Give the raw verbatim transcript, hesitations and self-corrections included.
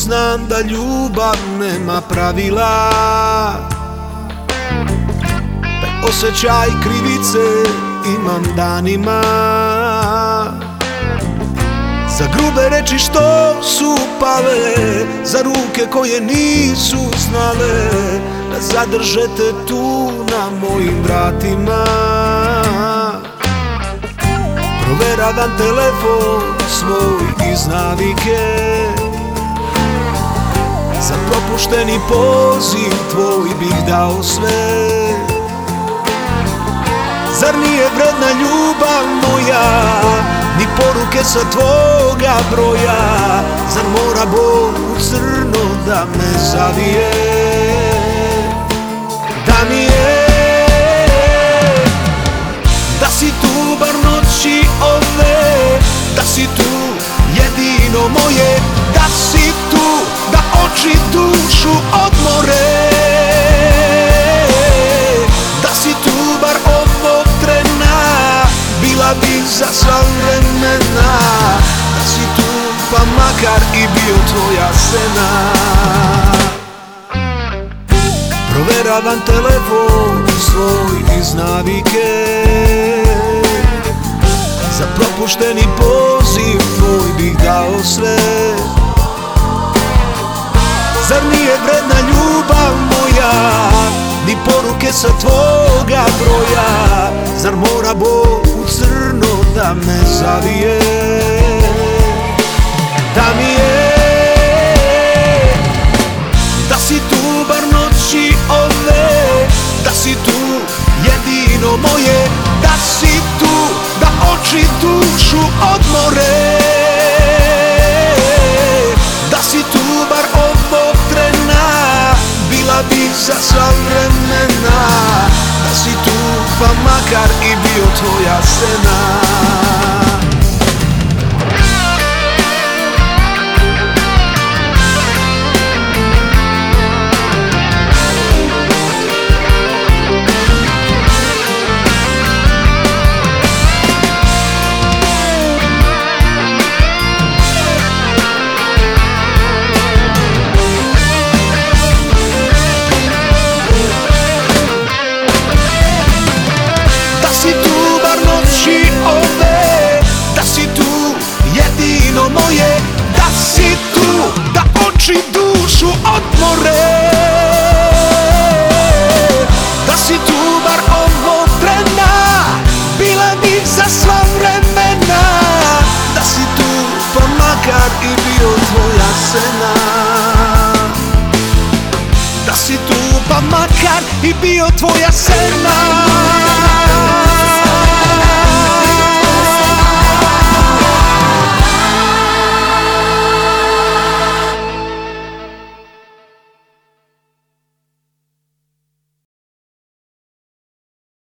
znam da ljubav nema pravila. Taj osjećaj krivice imam danima. Za grube reči što su pale, za ruke koje nisu znale da zadrže te tu na mojim vratima. Proveravam telefon svoj iz navike, za propušteni poziv tvoj bih dao sve. Zar nije vredna ljubav moja, ni poruke sa tvoga broja? Zar mora Bog u crno da me zavije? Da mi je, da si tu bar noći ove, da si tu jedino moje, da si tu, da oči dušu odmore. Da si tu bar ovog trena, bila bih za sva vremena. Da si tu pa makar i bio tvoja sena. Proveravam telefon svoj iz navike, za propušteni poziv tvoj bih dao sve. Zar nije vredna ljubav moja, ni poruke sa tvoga broja? Zar mora Bog u crno da me zavije? Da mi je, da si tu bar noći ove, da si tu jedino moje, da si tu, da oči dušu odmore. Da si tu bar ovog trena, bila bih za sva vremena. Da si tu pa makar i bio tvoja sena. Moje, da si tu, da oči dušu odmore. Da si tu bar ovog trena, bila bih za sva vremena. Da si tu pa makar i bio tvoja sena. Da si tu pa makar i bio tvoja sena.